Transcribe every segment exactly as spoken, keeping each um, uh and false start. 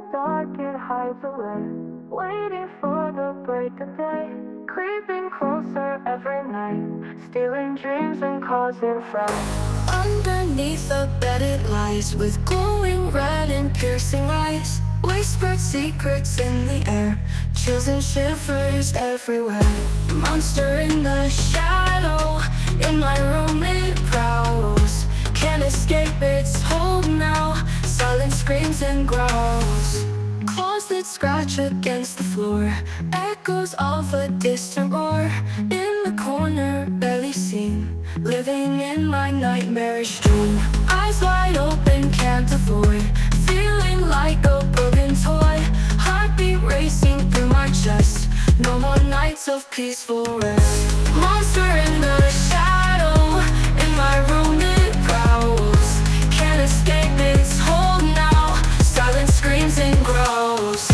dark, it hides away, waiting for the break of day, creeping closer every night, stealing dreams and causing fright. Underneath the bed it lies, with glowing red and piercing eyes, whispered secrets in the air, chills and shivers everywhere. Monster in the shadow, in my room it prowls, can't escape its hold now, silent screams and growls. Claws that scratch against the floor, echoes of a distant roar. In the corner, barely seen, living in my nightmarish dream. Eyes wide open, can't avoid, feeling like a broken toy, heartbeat racing through my chest, no more nights of peaceful rest. Monster in the shadow, in my room it prowls, can't escape its hold now, silent screams and growls.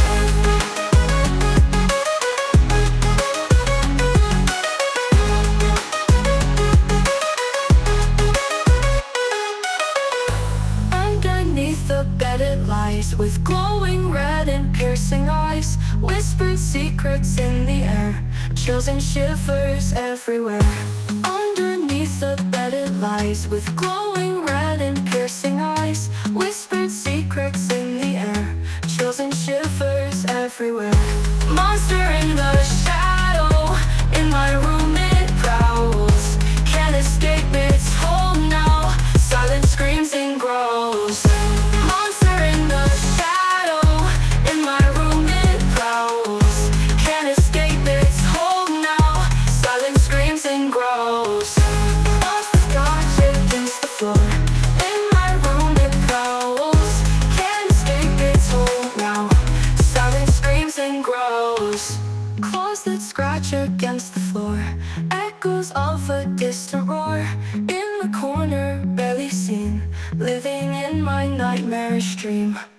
Underneath the bed it lies, with glowing red and piercing eyes, whispered secrets in the air, chills and shivers everywhere. Underneath the bed it lies, with glowing red and piercing eyes, whispered secrets in the air, chills and shivers everywhere. Monster in the shadow, in my room it prowls, can't escape its hold now, silent screams and growls. Monster in the shadow, in my room it prowls, can't escape its hold now, silent screams and growls. Monster scratch against the floor, in my room it prowls, can't escape its hold now, silent screams and growls. Claws that scratch against the floor, echoes of a distant roar. In the corner, barely seen, living in my nightmarish dream.